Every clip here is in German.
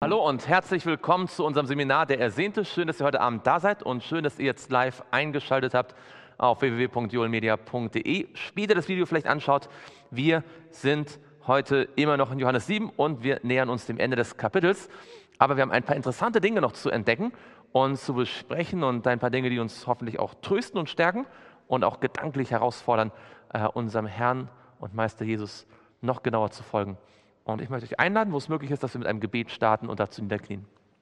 Hallo und herzlich willkommen zu unserem Seminar Der Ersehnte. Schön, dass ihr heute Abend da seid und schön, dass ihr jetzt live eingeschaltet habt auf www.joelmedia.de. Später das Video vielleicht anschaut. Wir sind heute immer noch in Johannes 7 und wir nähern uns dem Ende des Kapitels. Aber wir haben ein paar interessante Dinge noch zu entdecken und zu besprechen und ein paar Dinge, die uns hoffentlich auch trösten und stärken und auch gedanklich herausfordern, unserem Herrn und Meister Jesus noch genauer zu folgen. Und ich möchte euch einladen, wo es möglich ist, dass wir mit einem Gebet starten und dazu niederknien.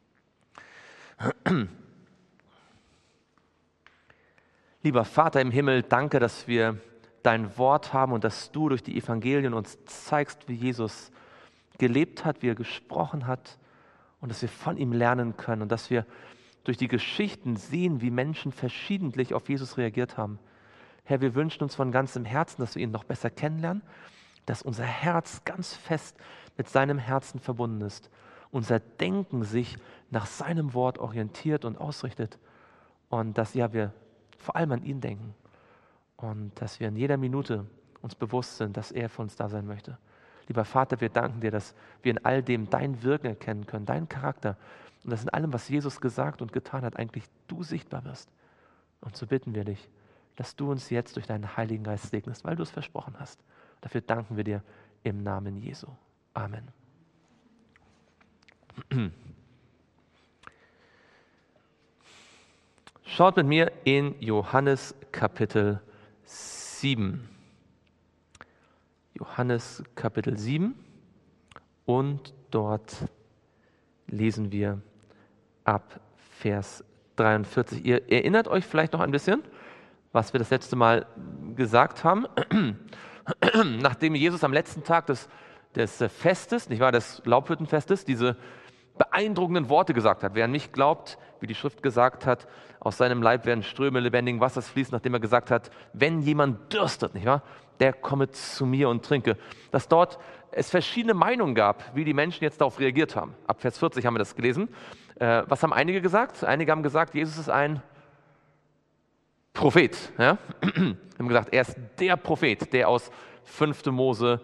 Lieber Vater im Himmel, danke, dass wir dein Wort haben und dass du durch die Evangelien uns zeigst, wie Jesus gelebt hat, wie er gesprochen hat und dass wir von ihm lernen können und dass wir durch die Geschichten sehen, wie Menschen verschiedentlich auf Jesus reagiert haben. Herr, wir wünschen uns von ganzem Herzen, dass wir ihn noch besser kennenlernen, dass unser Herz ganz fest mit seinem Herzen verbunden ist, unser Denken sich nach seinem Wort orientiert und ausrichtet und dass wir vor allem an ihn denken und dass wir in jeder Minute uns bewusst sind, dass er für uns da sein möchte. Lieber Vater, wir danken dir, dass wir in all dem dein Wirken erkennen können, deinen Charakter und dass in allem, was Jesus gesagt und getan hat, eigentlich du sichtbar wirst. Und so bitten wir dich, dass du uns jetzt durch deinen Heiligen Geist segnest, weil du es versprochen hast. Dafür danken wir dir im Namen Jesu. Amen. Schaut mit mir in Johannes Kapitel 7. Johannes Kapitel 7 und dort lesen wir ab Vers 43. Ihr erinnert euch vielleicht noch ein bisschen, was wir das letzte Mal gesagt haben. Nachdem Jesus am letzten Tag des Festes, nicht wahr, des Laubhüttenfestes, diese beeindruckenden Worte gesagt hat. Wer an mich glaubt, wie die Schrift gesagt hat, aus seinem Leib werden Ströme lebendigen Wassers fließen, nachdem er gesagt hat, wenn jemand dürstet, nicht wahr, der komme zu mir und trinke. Dass dort es verschiedene Meinungen gab, wie die Menschen jetzt darauf reagiert haben. Ab Vers 40 haben wir das gelesen. Was haben einige gesagt? Einige haben gesagt, Jesus ist ein Prophet. Ja? Wir haben gesagt, er ist der Prophet, der aus 5. Mose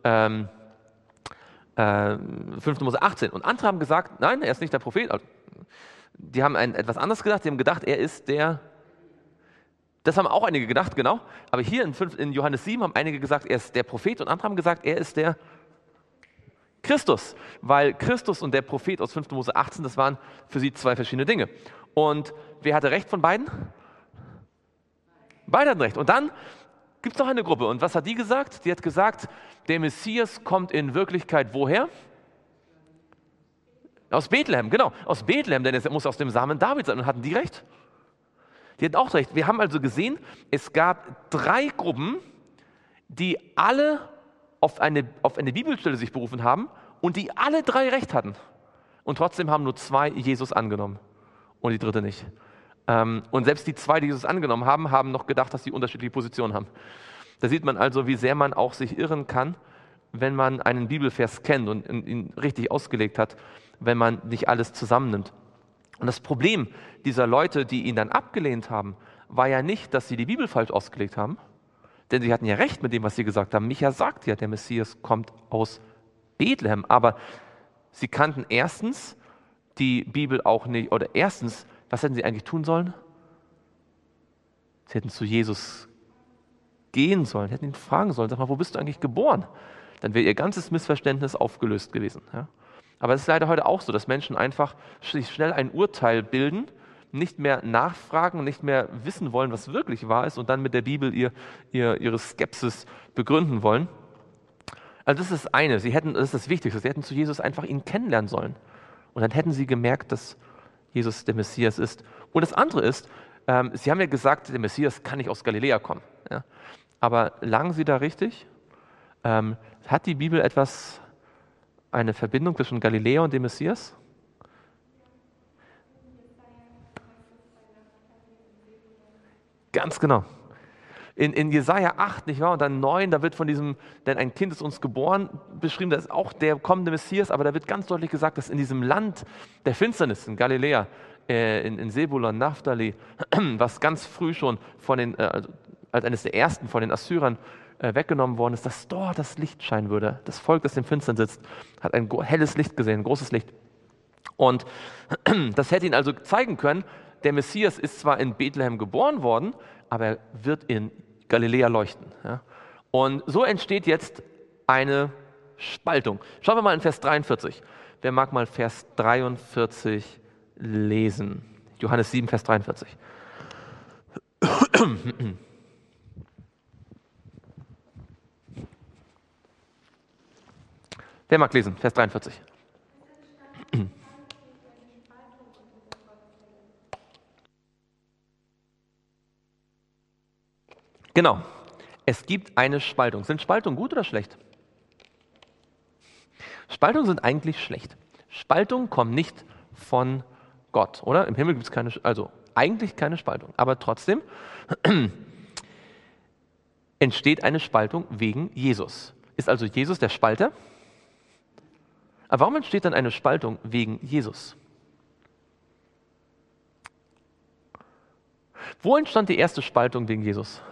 18. Und andere haben gesagt, nein, er ist nicht der Prophet. Also, die haben etwas anderes gedacht. Die haben gedacht, er ist der. Das haben auch einige gedacht, genau. Aber hier in Johannes 7 haben einige gesagt, er ist der Prophet und andere haben gesagt, er ist der Christus. Weil Christus und der Prophet aus 5. Mose 18, das waren für sie zwei verschiedene Dinge. Und wer hatte recht von beiden? Beide hatten recht. Und dann gibt es noch eine Gruppe. Und was hat die gesagt? Die hat gesagt, der Messias kommt in Wirklichkeit woher? Aus Bethlehem, genau. Aus Bethlehem, denn er muss aus dem Samen Davids sein. Und hatten die recht? Die hatten auch recht. Wir haben also gesehen, es gab 3 Gruppen, die alle auf eine Bibelstelle sich berufen haben und die alle 3 recht hatten. Und trotzdem haben nur 2 Jesus angenommen und die dritte nicht. Und selbst die 2, die Jesus angenommen haben, haben noch gedacht, dass sie unterschiedliche Positionen haben. Da sieht man also, wie sehr man auch sich irren kann, wenn man einen Bibelvers kennt und ihn richtig ausgelegt hat, wenn man nicht alles zusammennimmt. Und das Problem dieser Leute, die ihn dann abgelehnt haben, war ja nicht, dass sie die Bibel falsch ausgelegt haben, denn sie hatten ja recht mit dem, was sie gesagt haben. Micha sagt ja, der Messias kommt aus Bethlehem, aber sie kannten erstens die Bibel auch nicht, oder erstens, was hätten sie eigentlich tun sollen? Sie hätten zu Jesus gehen sollen, hätten ihn fragen sollen, sag mal, wo bist du eigentlich geboren? Dann wäre ihr ganzes Missverständnis aufgelöst gewesen. Ja? Aber es ist leider heute auch so, dass Menschen einfach sich schnell ein Urteil bilden, nicht mehr nachfragen, nicht mehr wissen wollen, was wirklich wahr ist und dann mit der Bibel ihre Skepsis begründen wollen. Also das ist das eine, das ist das Wichtigste, sie hätten zu Jesus einfach ihn kennenlernen sollen. Und dann hätten sie gemerkt, dass Jesus der Messias ist. Und das andere ist, sie haben ja gesagt, der Messias kann nicht aus Galiläa kommen. Ja? Aber lagen sie da richtig? Hat die Bibel eine Verbindung zwischen Galiläa und dem Messias? Ganz genau. In Jesaja 8, nicht wahr? Und dann 9, da wird von diesem, denn ein Kind ist uns geboren, beschrieben, das ist auch der kommende Messias, aber da wird ganz deutlich gesagt, dass in diesem Land der Finsternis, in Galiläa, in Sebulon, Naphtali, was ganz früh schon als eines der ersten von den Assyrern weggenommen worden ist, dass dort das Licht scheinen würde. Das Volk, das im Finstern sitzt, hat ein helles Licht gesehen, ein großes Licht. Und das hätte ihn also zeigen können, der Messias ist zwar in Bethlehem geboren worden, aber er wird in Galiläa leuchten. Ja? Und so entsteht jetzt eine Spaltung. Schauen wir mal in Vers 43. Wer mag mal Vers 43 lesen? Johannes 7, Vers 43. Wer mag lesen? Vers 43. Genau. Es gibt eine Spaltung. Sind Spaltungen gut oder schlecht? Spaltungen sind eigentlich schlecht. Spaltungen kommen nicht von Gott, oder? Im Himmel gibt es keine, also eigentlich keine Spaltung. Aber trotzdem entsteht eine Spaltung wegen Jesus. Ist also Jesus der Spalter? Aber warum entsteht dann eine Spaltung wegen Jesus? Wo entstand die erste Spaltung wegen Jesus?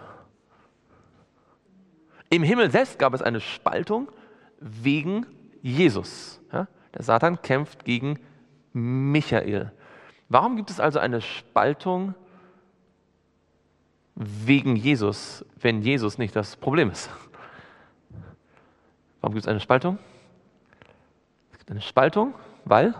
Im Himmel selbst gab es eine Spaltung wegen Jesus. Ja? Der Satan kämpft gegen Michael. Warum gibt es also eine Spaltung wegen Jesus, wenn Jesus nicht das Problem ist? Warum gibt es eine Spaltung? Es gibt eine Spaltung, weil?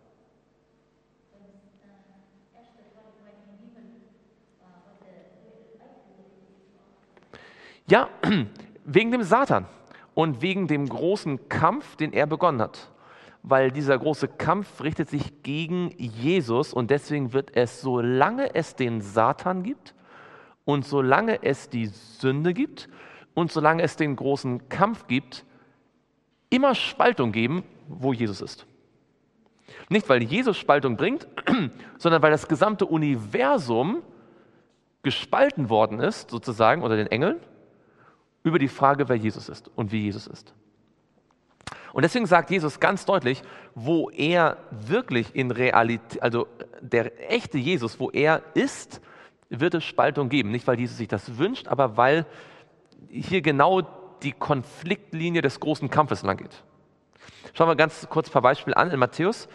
Ja, wegen dem Satan und wegen dem großen Kampf, den er begonnen hat. Weil dieser große Kampf richtet sich gegen Jesus und deswegen wird es, solange es den Satan gibt und solange es die Sünde gibt und solange es den großen Kampf gibt, immer Spaltung geben, wo Jesus ist. Nicht, weil Jesus Spaltung bringt, sondern weil das gesamte Universum gespalten worden ist, sozusagen, unter den Engeln, über die Frage, wer Jesus ist und wie Jesus ist. Und deswegen sagt Jesus ganz deutlich, wo er wirklich in Realität, also der echte Jesus, wo er ist, wird es Spaltung geben. Nicht, weil Jesus sich das wünscht, aber weil hier genau die Konfliktlinie des großen Kampfes lang geht. Schauen wir ganz kurz ein paar Beispiele an in Matthäus.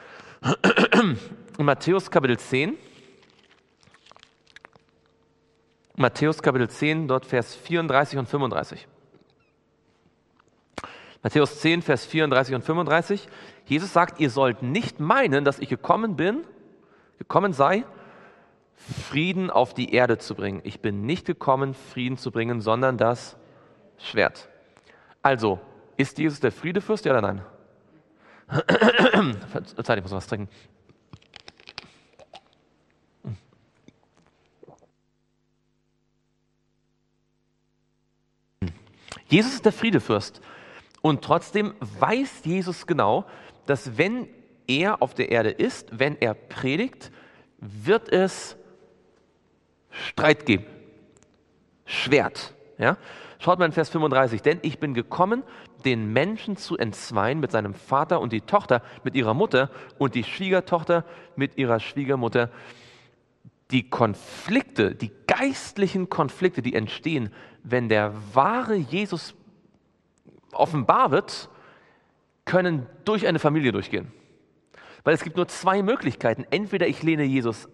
In Matthäus Kapitel 10. Matthäus Kapitel 10, dort Vers 34 und 35. Matthäus 10, Vers 34 und 35. Jesus sagt, ihr sollt nicht meinen, dass ich gekommen sei, Frieden auf die Erde zu bringen. Ich bin nicht gekommen, Frieden zu bringen, sondern das Schwert. Also, ist Jesus der Friedefürst, ja oder nein? Zeit, ich muss was trinken. Jesus ist der Friedefürst. Und trotzdem weiß Jesus genau, dass wenn er auf der Erde ist, wenn er predigt, wird es Streit geben. Schwert. Ja? Schaut mal in Vers 35. Denn ich bin gekommen, den Menschen zu entzweien mit seinem Vater und die Tochter mit ihrer Mutter und die Schwiegertochter mit ihrer Schwiegermutter. Die Konflikte, die geistlichen Konflikte, die entstehen, wenn der wahre Jesus offenbar wird, können durch eine Familie durchgehen. Weil es gibt nur zwei Möglichkeiten. Entweder ich nehme Jesus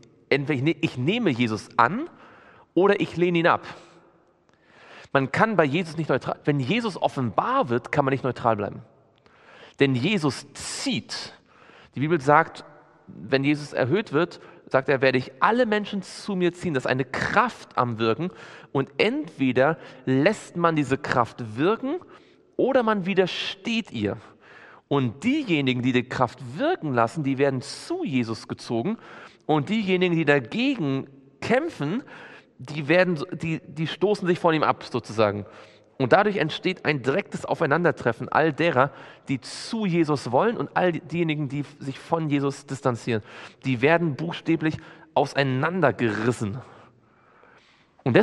an oder ich lehne ihn ab. Man kann bei Jesus nicht neutral, wenn Jesus offenbar wird, kann man nicht neutral bleiben. Denn Jesus zieht. Die Bibel sagt, wenn Jesus erhöht wird, sagt er, werde ich alle Menschen zu mir ziehen. Das ist eine Kraft am Wirken. Und entweder lässt man diese Kraft wirken oder man widersteht ihr. Und diejenigen, die die Kraft wirken lassen, die werden zu Jesus gezogen. Und diejenigen, die dagegen kämpfen, die stoßen sich von ihm ab, sozusagen. Und dadurch entsteht ein direktes Aufeinandertreffen all derer, die zu Jesus wollen und all diejenigen, die sich von Jesus distanzieren. Die werden buchstäblich auseinandergerissen. Und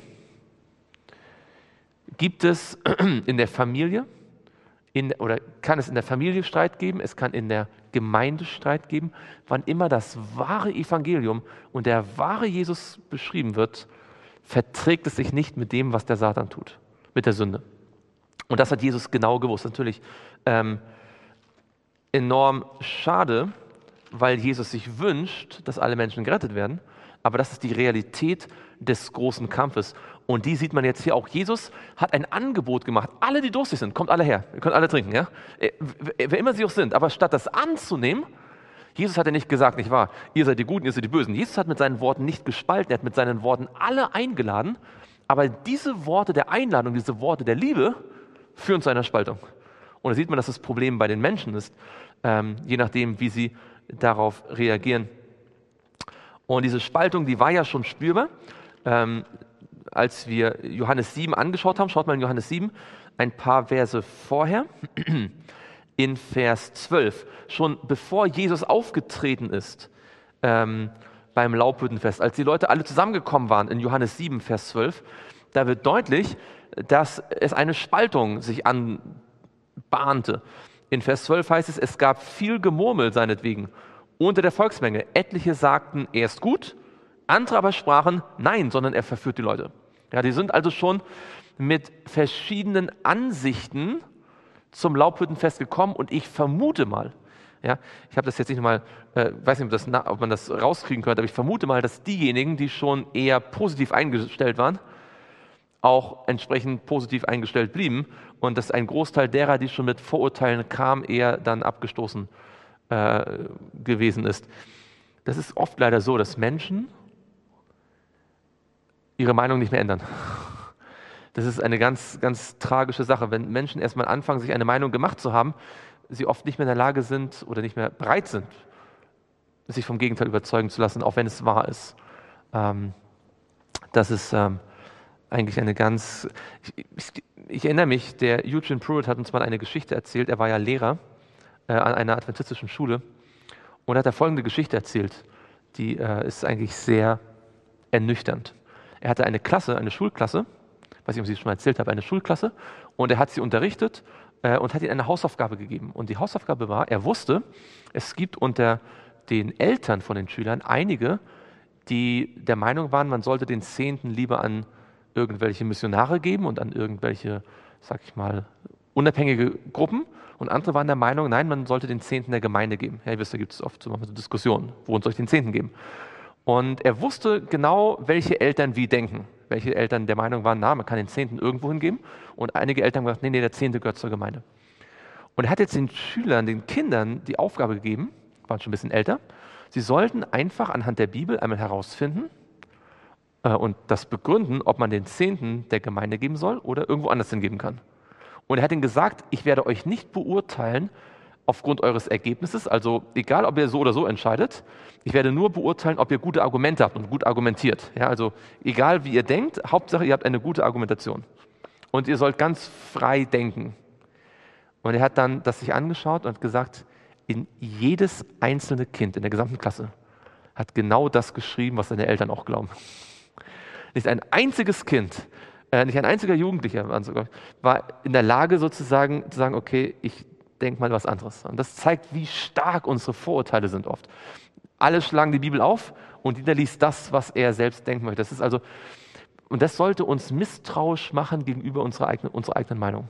deswegen gibt es in der Familie, oder kann es in der Familie Streit geben, es kann in der Gemeinde Streit geben, wann immer das wahre Evangelium und der wahre Jesus beschrieben wird, verträgt es sich nicht mit dem, was der Satan tut, mit der Sünde. Und das hat Jesus genau gewusst. Natürlich enorm schade, weil Jesus sich wünscht, dass alle Menschen gerettet werden. Aber das ist die Realität des großen Kampfes. Und die sieht man jetzt hier auch. Jesus hat ein Angebot gemacht. Alle, die durstig sind, kommt alle her. Ihr könnt alle trinken. Ja? Wer immer sie auch sind. Aber statt das anzunehmen, Jesus hat ja nicht gesagt, nicht wahr, ihr seid die Guten, ihr seid die Bösen. Jesus hat mit seinen Worten nicht gespalten. Er hat mit seinen Worten alle eingeladen. Aber diese Worte der Einladung, diese Worte der Liebe führen zu einer Spaltung. Und da sieht man, dass das Problem bei den Menschen ist, je nachdem, wie sie darauf reagieren. Und diese Spaltung, die war ja schon spürbar. Als wir Johannes 7 angeschaut haben, schaut mal in Johannes 7, ein paar Verse vorher, in Vers 12, schon bevor Jesus aufgetreten ist beim Laubhüttenfest, als die Leute alle zusammengekommen waren, in Johannes 7, Vers 12, da wird deutlich, dass es eine Spaltung sich anbahnte. In Vers 12 heißt es gab viel Gemurmel seinetwegen unter der Volksmenge. Etliche sagten, er ist gut, andere aber sprachen, nein, sondern er verführt die Leute. Ja, die sind also schon mit verschiedenen Ansichten zum Laubhüttenfest gekommen und ich vermute mal, ja, ich habe das jetzt nicht nochmal, weiß nicht, ob man das rauskriegen könnte, aber ich vermute mal, dass diejenigen, die schon eher positiv eingestellt waren, auch entsprechend positiv eingestellt blieben und dass ein Großteil derer, die schon mit Vorurteilen kamen, eher dann abgestoßen gewesen ist. Das ist oft leider so, dass Menschen ihre Meinung nicht mehr ändern. Das ist eine ganz, ganz tragische Sache. Wenn Menschen erstmal anfangen, sich eine Meinung gemacht zu haben, sie oft nicht mehr in der Lage sind oder nicht mehr bereit sind, sich vom Gegenteil überzeugen zu lassen, auch wenn es wahr ist. Das ist eigentlich eine ganz... Ich erinnere mich, der Eugene Pruitt hat uns mal eine Geschichte erzählt. Er war ja Lehrer an einer adventistischen Schule und hat da folgende Geschichte erzählt. Die ist eigentlich sehr ernüchternd. Er hatte eine Klasse, eine Schulklasse, weiß nicht, ob ich es schon mal erzählt habe, eine Schulklasse, und er hat sie unterrichtet und hat ihnen eine Hausaufgabe gegeben. Und die Hausaufgabe war, er wusste, es gibt unter den Eltern von den Schülern einige, die der Meinung waren, man sollte den Zehnten lieber an irgendwelche Missionare geben und an irgendwelche, sag ich mal, unabhängige Gruppen. Und andere waren der Meinung, nein, man sollte den Zehnten der Gemeinde geben. Ja, ihr wisst, da gibt es oft so Diskussionen, wohin soll ich den Zehnten geben? Und er wusste genau, welche Eltern wie denken. Welche Eltern der Meinung waren, na, man kann den Zehnten irgendwo hingeben. Und einige Eltern haben gesagt, nee, der Zehnte gehört zur Gemeinde. Und er hat jetzt den Schülern, den Kindern die Aufgabe gegeben, waren schon ein bisschen älter, sie sollten einfach anhand der Bibel einmal herausfinden und das begründen, ob man den Zehnten der Gemeinde geben soll oder irgendwo anders hingeben kann. Und er hat ihnen gesagt, ich werde euch nicht beurteilen aufgrund eures Ergebnisses, also egal, ob ihr so oder so entscheidet, ich werde nur beurteilen, ob ihr gute Argumente habt und gut argumentiert. Ja, also egal, wie ihr denkt, Hauptsache, ihr habt eine gute Argumentation. Und ihr sollt ganz frei denken. Und er hat dann das sich angeschaut und hat gesagt, in jedes einzelne Kind in der gesamten Klasse hat genau das geschrieben, was seine Eltern auch glauben. Nicht ein einziges Kind, nicht ein einziger Jugendlicher war in der Lage sozusagen zu sagen, okay, ich denke mal was anderes. Und das zeigt, wie stark unsere Vorurteile sind oft. Alle schlagen die Bibel auf und jeder liest das, was er selbst denken möchte. Das ist also, und das sollte uns misstrauisch machen gegenüber unserer eigenen Meinung.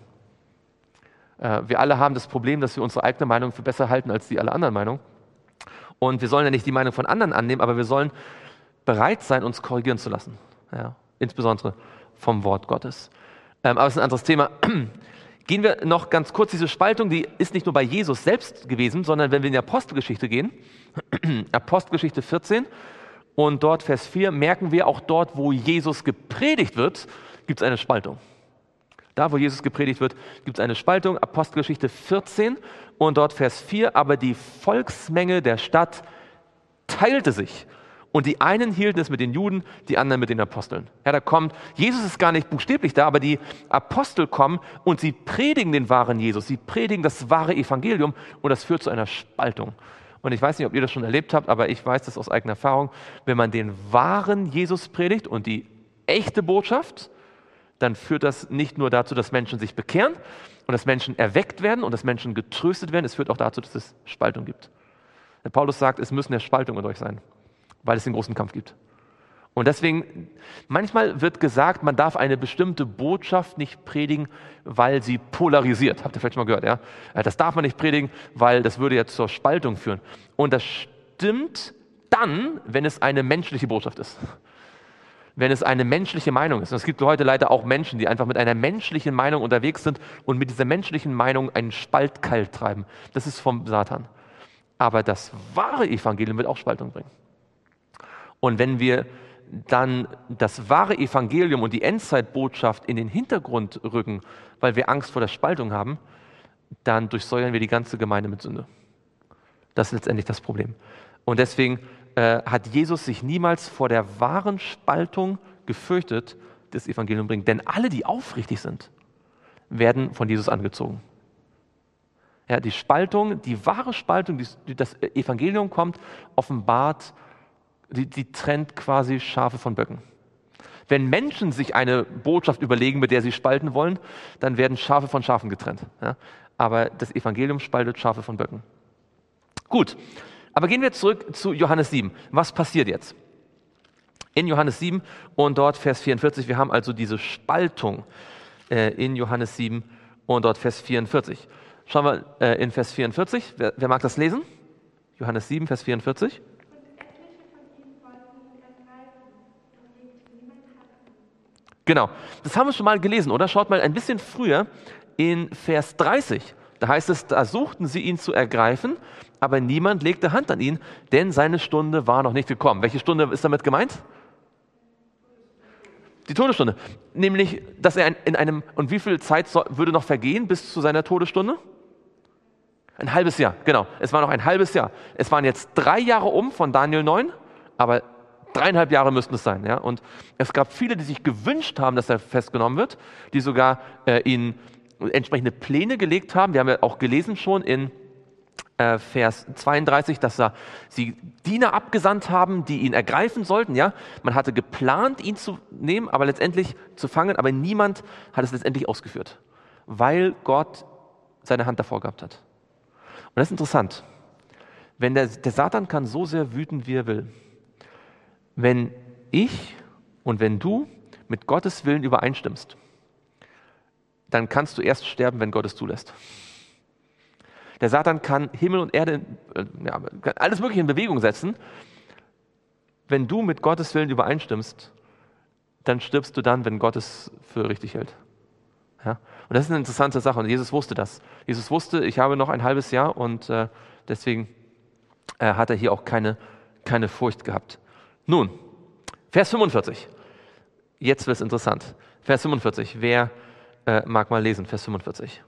Wir alle haben das Problem, dass wir unsere eigene Meinung für besser halten als die alle anderen Meinungen. Und wir sollen ja nicht die Meinung von anderen annehmen, aber wir sollen bereit sein, uns korrigieren zu lassen. Ja, insbesondere vom Wort Gottes. Aber es ist ein anderes Thema. Gehen wir noch ganz kurz, diese Spaltung, die ist nicht nur bei Jesus selbst gewesen, sondern wenn wir in die Apostelgeschichte gehen, Apostelgeschichte 14 und dort Vers 4, merken wir auch dort, wo Jesus gepredigt wird, gibt es eine Spaltung. Da, wo Jesus gepredigt wird, gibt es eine Spaltung, Apostelgeschichte 14 und dort Vers 4, aber die Volksmenge der Stadt teilte sich. Und die einen hielten es mit den Juden, die anderen mit den Aposteln. Ja, da kommt, Jesus ist gar nicht buchstäblich da, aber die Apostel kommen und sie predigen den wahren Jesus. Sie predigen das wahre Evangelium und das führt zu einer Spaltung. Und ich weiß nicht, ob ihr das schon erlebt habt, aber ich weiß das aus eigener Erfahrung. Wenn man den wahren Jesus predigt und die echte Botschaft, dann führt das nicht nur dazu, dass Menschen sich bekehren und dass Menschen erweckt werden und dass Menschen getröstet werden. Es führt auch dazu, dass es Spaltung gibt. Der Paulus sagt, es müssen ja Spaltungen in euch sein, weil es den großen Kampf gibt. Und deswegen, manchmal wird gesagt, man darf eine bestimmte Botschaft nicht predigen, weil sie polarisiert. Habt ihr vielleicht schon mal gehört, ja? Das darf man nicht predigen, weil das würde ja zur Spaltung führen. Und das stimmt dann, wenn es eine menschliche Botschaft ist. Wenn es eine menschliche Meinung ist. Und es gibt heute leider auch Menschen, die einfach mit einer menschlichen Meinung unterwegs sind und mit dieser menschlichen Meinung einen Spaltkeil treiben. Das ist vom Satan. Aber das wahre Evangelium wird auch Spaltung bringen. Und wenn wir dann das wahre Evangelium und die Endzeitbotschaft in den Hintergrund rücken, weil wir Angst vor der Spaltung haben, dann durchsäuern wir die ganze Gemeinde mit Sünde. Das ist letztendlich das Problem. Und deswegen hat Jesus sich niemals vor der wahren Spaltung gefürchtet, das Evangelium bringt. Denn alle, die aufrichtig sind, werden von Jesus angezogen. Ja, die Spaltung, die wahre Spaltung, die das Evangelium kommt, offenbart, die trennt quasi Schafe von Böcken. Wenn Menschen sich eine Botschaft überlegen, mit der sie spalten wollen, dann werden Schafe von Schafen getrennt. Ja? Aber das Evangelium spaltet Schafe von Böcken. Gut, aber gehen wir zurück zu Johannes 7. Was passiert jetzt? In Johannes 7 und dort Vers 44, wir haben also diese Spaltung in Johannes 7 und dort Vers 44. Schauen wir in Vers 44, wer mag das lesen? Johannes 7, Vers 44. Genau, das haben wir schon mal gelesen, oder? Schaut mal ein bisschen früher in Vers 30. Da heißt es, da suchten sie ihn zu ergreifen, aber niemand legte Hand an ihn, denn seine Stunde war noch nicht gekommen. Welche Stunde ist damit gemeint? Die Todesstunde. Nämlich, dass er in einem, und wie viel Zeit würde noch vergehen bis zu seiner Todesstunde? Ein halbes Jahr, genau. Es war noch ein halbes Jahr. Es waren jetzt 3 Jahre von Daniel 9, aber 3,5 Jahre müssten es sein. Ja? Und es gab viele, die sich gewünscht haben, dass er festgenommen wird, die sogar ihn entsprechende Pläne gelegt haben. Wir haben ja auch gelesen schon in Vers 32, dass sie Diener abgesandt haben, die ihn ergreifen sollten. Ja? Man hatte geplant, ihn zu nehmen, aber letztendlich zu fangen, aber niemand hat es letztendlich ausgeführt, weil Gott seine Hand davor gehabt hat. Und das ist interessant. Wenn der Satan kann so sehr wüten, wie er will. Wenn ich und wenn du mit Gottes Willen übereinstimmst, dann kannst du erst sterben, wenn Gott es zulässt. Der Satan kann Himmel und Erde, kann alles Mögliche in Bewegung setzen. Wenn du mit Gottes Willen übereinstimmst, dann stirbst du dann, wenn Gott es für richtig hält. Ja? Und das ist eine interessante Sache und Jesus wusste das. Jesus wusste, ich habe noch ein halbes Jahr und deswegen hat er hier auch keine Furcht gehabt. Nun, Vers 45. Jetzt wird es interessant. Vers 45. Wer mag mal lesen? Vers 45.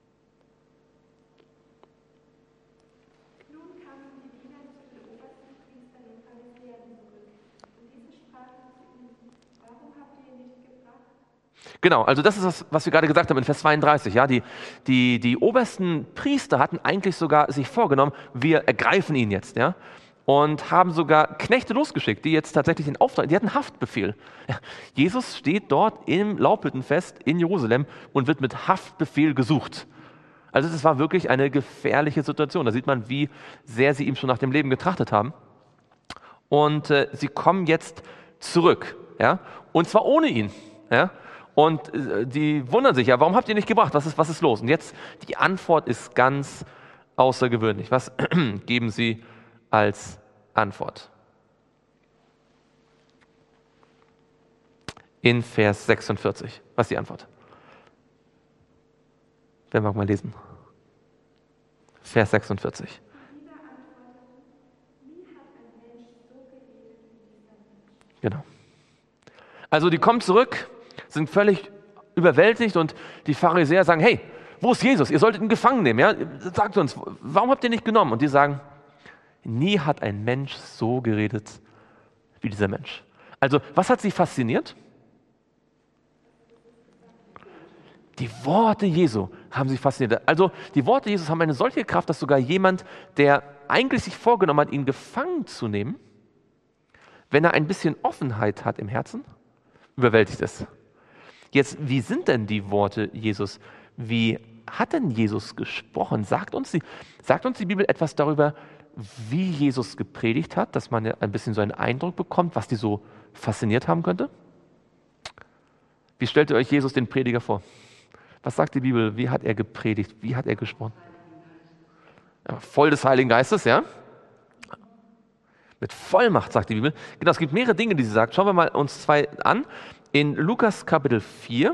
Nun kamen die Diener zu den obersten Priestern und Pharisäern zurück. Und diese sprachen zu ihnen: Warum habt ihr ihn nicht gebracht? Genau, also das ist das, was wir gerade gesagt haben in Vers 32. Ja, die obersten Priester hatten eigentlich sogar sich vorgenommen, wir ergreifen ihn jetzt. Ja? Und haben sogar Knechte losgeschickt, die jetzt tatsächlich den Auftrag, die hatten Haftbefehl. Ja, Jesus steht dort im Laubhüttenfest in Jerusalem und wird mit Haftbefehl gesucht. Also das war wirklich eine gefährliche Situation. Da sieht man, wie sehr sie ihm schon nach dem Leben getrachtet haben. Und sie kommen jetzt zurück, ja? Und zwar ohne ihn. Ja? Und die wundern sich, ja, warum habt ihr ihn nicht gebracht? Was ist los? Und jetzt, die Antwort ist ganz außergewöhnlich. Was geben sie als Antwort? In Vers 46. Was ist die Antwort? Wer mag mal lesen? Vers 46. Genau. Also die kommen zurück, sind völlig überwältigt und die Pharisäer sagen, hey, wo ist Jesus? Ihr solltet ihn gefangen nehmen. Ja? Sagt uns, warum habt ihr ihn nicht genommen? Und die sagen, nie hat ein Mensch so geredet wie dieser Mensch. Also, was hat sie fasziniert? Die Worte Jesu haben sie fasziniert. Also, die Worte Jesus haben eine solche Kraft, dass sogar jemand, der eigentlich sich vorgenommen hat, ihn gefangen zu nehmen, wenn er ein bisschen Offenheit hat im Herzen, überwältigt ist. Jetzt, wie sind denn die Worte Jesus? Wie hat denn Jesus gesprochen? Sagt uns die Bibel etwas darüber, wie Jesus gepredigt hat, dass man ja ein bisschen so einen Eindruck bekommt, was die so fasziniert haben könnte? Wie stellt ihr euch Jesus den Prediger vor? Was sagt die Bibel? Wie hat er gepredigt? Wie hat er gesprochen? Ja, voll des Heiligen Geistes, ja? Mit Vollmacht, sagt die Bibel. Genau, es gibt mehrere Dinge, die sie sagt. Schauen wir mal uns zwei an. In Lukas Kapitel 4.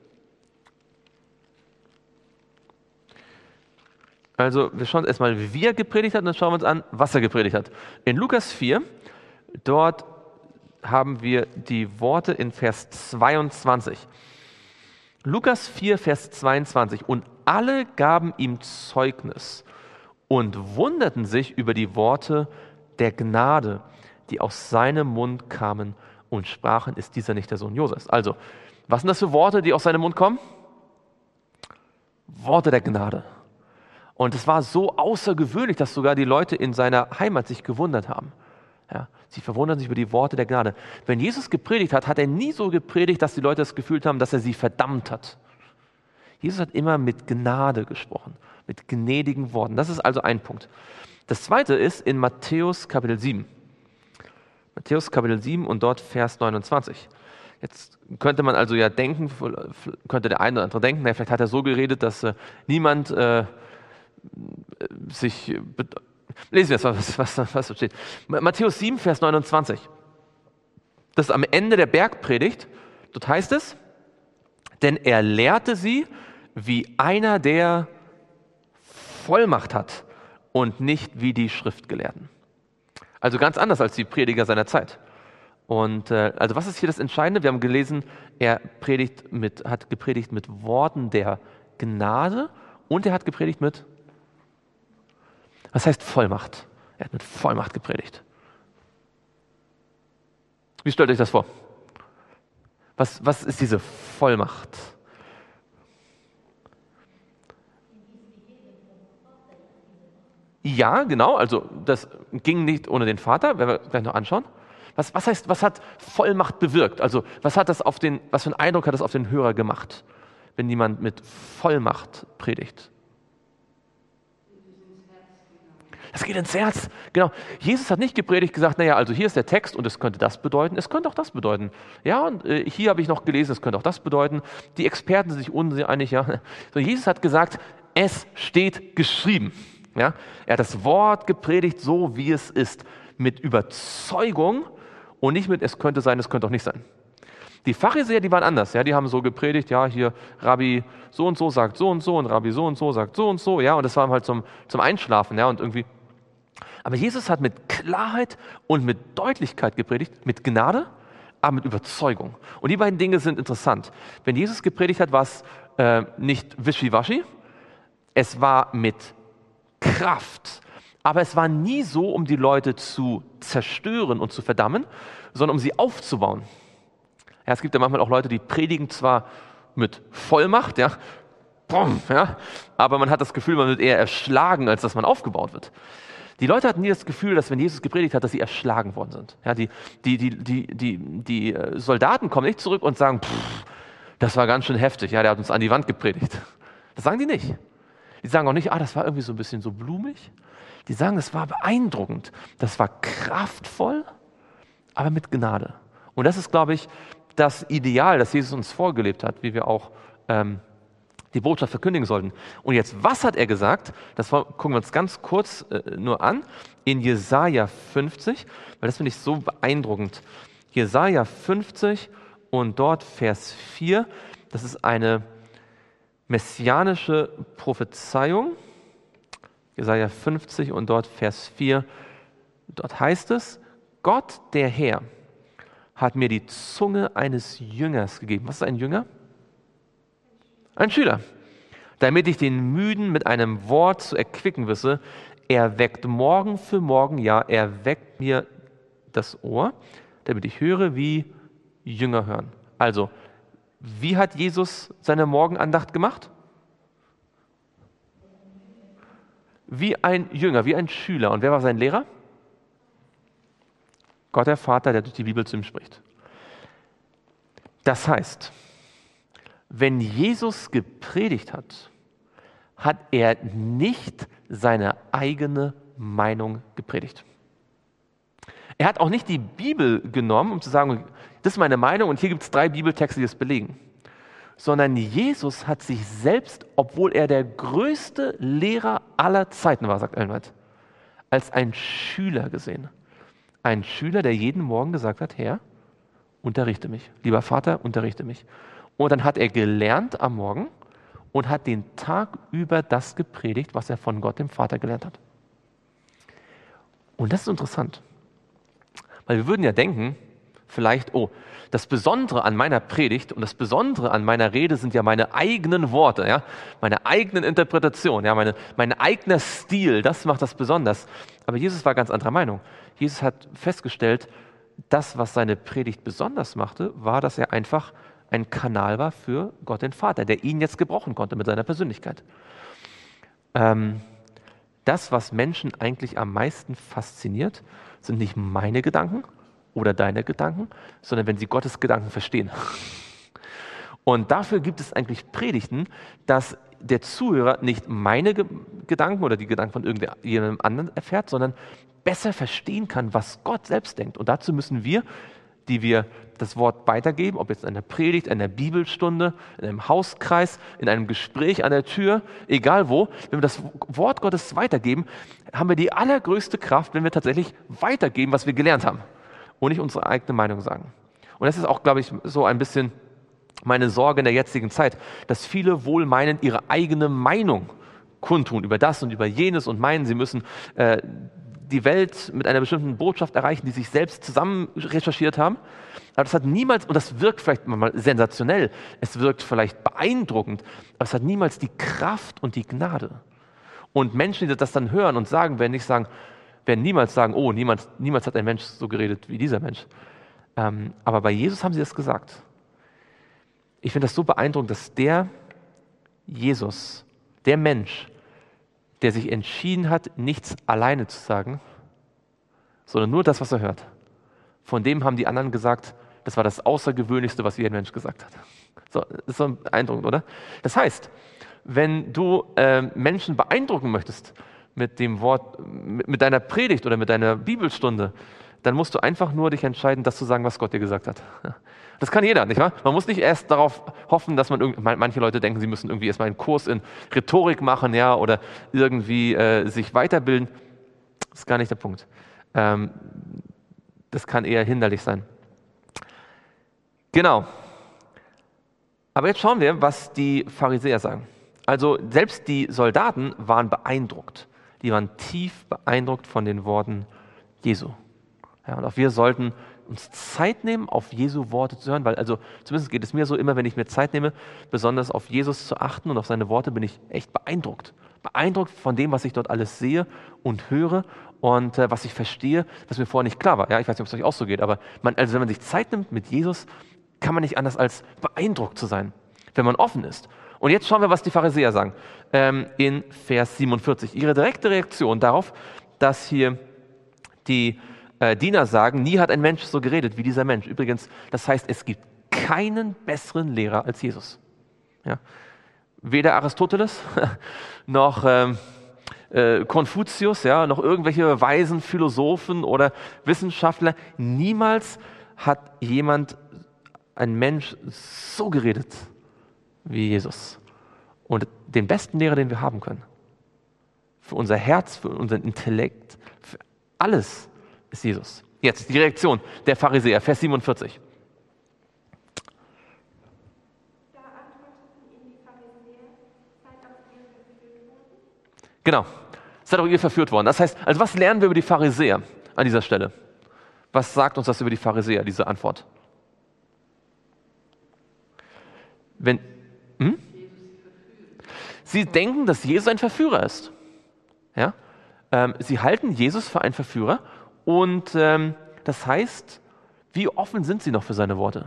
Also wir schauen uns erstmal, wie er gepredigt hat, und dann schauen wir uns an, was er gepredigt hat. In Lukas 4, dort haben wir die Worte in Vers 22. Lukas 4, Vers 22. Und alle gaben ihm Zeugnis und wunderten sich über die Worte der Gnade, die aus seinem Mund kamen, und sprachen, ist dieser nicht der Sohn Josefs? Also, was sind das für Worte, die aus seinem Mund kommen? Worte der Gnade. Und es war so außergewöhnlich, dass sogar die Leute in seiner Heimat sich gewundert haben. Ja, sie verwundern sich über die Worte der Gnade. Wenn Jesus gepredigt hat, hat er nie so gepredigt, dass die Leute das Gefühl haben, dass er sie verdammt hat. Jesus hat immer mit Gnade gesprochen, mit gnädigen Worten. Das ist also ein Punkt. Das zweite ist in Matthäus Kapitel 7. Matthäus Kapitel 7 und dort Vers 29. Jetzt könnte man also ja denken, könnte der eine oder andere denken, vielleicht hat er so geredet, dass niemand sich... Lesen wir jetzt, was da steht. Matthäus 7, Vers 29. Das ist am Ende der Bergpredigt. Dort heißt es, denn er lehrte sie, wie einer, der Vollmacht hat und nicht wie die Schriftgelehrten. Also ganz anders als die Prediger seiner Zeit. Und also was ist hier das Entscheidende? Wir haben gelesen, er hat gepredigt mit Worten der Gnade und er hat gepredigt mit, was heißt Vollmacht? Er hat mit Vollmacht gepredigt. Wie stellt euch das vor? Was ist diese Vollmacht? Ja, genau, also das ging nicht ohne den Vater, werden wir gleich noch anschauen. Was hat Vollmacht bewirkt? Also was für einen Eindruck hat das auf den Hörer gemacht, wenn jemand mit Vollmacht predigt? Das geht ins Herz, genau. Jesus hat nicht gepredigt, gesagt, naja, also hier ist der Text und es könnte das bedeuten, es könnte auch das bedeuten. Ja, und hier habe ich noch gelesen, es könnte auch das bedeuten. Die Experten sind sich uneinig, ja. So, Jesus hat gesagt, es steht geschrieben. Ja? Er hat das Wort gepredigt, so wie es ist, mit Überzeugung und nicht mit, es könnte sein, es könnte auch nicht sein. Die Pharisäer, die waren anders, ja, die haben so gepredigt, ja, hier Rabbi so und so sagt so und Rabbi so und so sagt so und so, ja, und das war halt zum Einschlafen, ja, und irgendwie. Aber Jesus hat mit Klarheit und mit Deutlichkeit gepredigt, mit Gnade, aber mit Überzeugung. Und die beiden Dinge sind interessant. Wenn Jesus gepredigt hat, war es nicht wischiwaschi, es war mit Kraft, aber es war nie so, um die Leute zu zerstören und zu verdammen, sondern um sie aufzubauen. Ja, es gibt ja manchmal auch Leute, die predigen zwar mit Vollmacht, ja, bumm, ja, aber man hat das Gefühl, man wird eher erschlagen, als dass man aufgebaut wird. Die Leute hatten nie das Gefühl, dass wenn Jesus gepredigt hat, dass sie erschlagen worden sind. Ja, die Soldaten kommen nicht zurück und sagen, das war ganz schön heftig, ja, der hat uns an die Wand gepredigt. Das sagen die nicht. Die sagen auch nicht, das war irgendwie so ein bisschen so blumig. Die sagen, das war beeindruckend, das war kraftvoll, aber mit Gnade. Und das ist, glaube ich, das Ideal, das Jesus uns vorgelebt hat, wie wir auch die Botschaft verkündigen sollten. Und jetzt, was hat er gesagt? Das gucken wir uns ganz kurz nur an, in Jesaja 50, weil das finde ich so beeindruckend. Jesaja 50 und dort Vers 4, das ist eine messianische Prophezeiung. Jesaja 50 und dort Vers 4, dort heißt es, Gott der Herr hat mir die Zunge eines Jüngers gegeben. Was ist ein Jünger? Ein Schüler. Damit ich den Müden mit einem Wort zu erquicken wisse, er weckt morgen für morgen, ja, er weckt mir das Ohr, damit ich höre, wie Jünger hören. Also, wie hat Jesus seine Morgenandacht gemacht? Wie ein Jünger, wie ein Schüler. Und wer war sein Lehrer? Gott der Vater, der durch die Bibel zu ihm spricht. Das heißt, wenn Jesus gepredigt hat, hat er nicht seine eigene Meinung gepredigt. Er hat auch nicht die Bibel genommen, um zu sagen, das ist meine Meinung und hier gibt es 3 Bibeltexte, die das belegen. Sondern Jesus hat sich selbst, obwohl er der größte Lehrer aller Zeiten war, sagt Ellen White, als ein Schüler gesehen. Ein Schüler, der jeden Morgen gesagt hat, Herr, unterrichte mich. Lieber Vater, unterrichte mich. Und dann hat er gelernt am Morgen und hat den Tag über das gepredigt, was er von Gott, dem Vater, gelernt hat. Und das ist interessant. Weil wir würden ja denken, vielleicht, oh, das Besondere an meiner Predigt und das Besondere an meiner Rede sind ja meine eigenen Worte, ja? Meine eigenen Interpretationen, ja? mein eigener Stil, das macht das besonders. Aber Jesus war ganz anderer Meinung. Jesus hat festgestellt, das, was seine Predigt besonders machte, war, dass er einfach ein Kanal war für Gott den Vater, der ihn jetzt gebrauchen konnte mit seiner Persönlichkeit. Das, was Menschen eigentlich am meisten fasziniert, sind nicht meine Gedanken oder deine Gedanken, sondern wenn sie Gottes Gedanken verstehen. Und dafür gibt es eigentlich Predigten, dass der Zuhörer nicht meine Gedanken oder die Gedanken von irgendjemandem anderen erfährt, sondern besser verstehen kann, was Gott selbst denkt. Und dazu müssen wir, die wir das Wort weitergeben, ob jetzt in einer Predigt, in einer Bibelstunde, in einem Hauskreis, in einem Gespräch an der Tür, egal wo, wenn wir das Wort Gottes weitergeben, haben wir die allergrößte Kraft, wenn wir tatsächlich weitergeben, was wir gelernt haben und nicht unsere eigene Meinung sagen. Und das ist auch, glaube ich, so ein bisschen meine Sorge in der jetzigen Zeit, dass viele wohlmeinend ihre eigene Meinung kundtun über das und über jenes und meinen, sie müssen die Welt mit einer bestimmten Botschaft erreichen, die sich selbst zusammen recherchiert haben. Aber das hat niemals, und das wirkt vielleicht mal sensationell, es wirkt vielleicht beeindruckend, aber es hat niemals die Kraft und die Gnade. Und Menschen, die das dann hören und sagen, werden niemals sagen, oh, niemals hat ein Mensch so geredet wie dieser Mensch. Aber bei Jesus haben sie das gesagt. Ich finde das so beeindruckend, dass der Jesus, der Mensch, der sich entschieden hat, nichts alleine zu sagen, sondern nur das, was er hört. Von dem haben die anderen gesagt, das war das Außergewöhnlichste, was je ein Mensch gesagt hat. So, das ist so beeindruckend, oder? Das heißt, wenn du Menschen beeindrucken möchtest mit dem Wort, mit deiner Predigt oder mit deiner Bibelstunde, dann musst du einfach nur dich entscheiden, das zu sagen, was Gott dir gesagt hat. Das kann jeder, nicht wahr? Man muss nicht erst darauf hoffen, dass manche Leute denken, sie müssen irgendwie erstmal einen Kurs in Rhetorik machen, ja, oder irgendwie sich weiterbilden. Das ist gar nicht der Punkt. Das kann eher hinderlich sein. Genau. Aber jetzt schauen wir, was die Pharisäer sagen. Also selbst die Soldaten waren beeindruckt. Die waren tief beeindruckt von den Worten Jesu. Ja, und auch wir sollten uns Zeit nehmen, auf Jesu Worte zu hören, weil also zumindest geht es mir so, immer wenn ich mir Zeit nehme, besonders auf Jesus zu achten und auf seine Worte, bin ich echt beeindruckt. Beeindruckt von dem, was ich dort alles sehe und höre und was ich verstehe, was mir vorher nicht klar war. Ja, ich weiß nicht, ob es euch auch so geht, aber wenn man sich Zeit nimmt mit Jesus, kann man nicht anders als beeindruckt zu sein, wenn man offen ist. Und jetzt schauen wir, was die Pharisäer sagen in Vers 47. Ihre direkte Reaktion darauf, dass hier die Diener sagen, nie hat ein Mensch so geredet wie dieser Mensch. Übrigens, das heißt, es gibt keinen besseren Lehrer als Jesus. Ja? Weder Aristoteles noch Konfuzius, ja, noch irgendwelche weisen Philosophen oder Wissenschaftler. Niemals hat ein Mensch so geredet wie Jesus. Und den besten Lehrer, den wir haben können. Für unser Herz, für unseren Intellekt, für alles ist Jesus. Jetzt die Reaktion der Pharisäer, Vers 47. Da antworteten ihm die Pharisäer, seid auch ihr verführt worden? Genau, seid auch ihr verführt worden. Das heißt, also was lernen wir über die Pharisäer an dieser Stelle? Was sagt uns das über die Pharisäer, diese Antwort? Sie denken, dass Jesus ein Verführer ist. Ja? Sie halten Jesus für einen Verführer. Und das heißt, wie offen sind sie noch für seine Worte?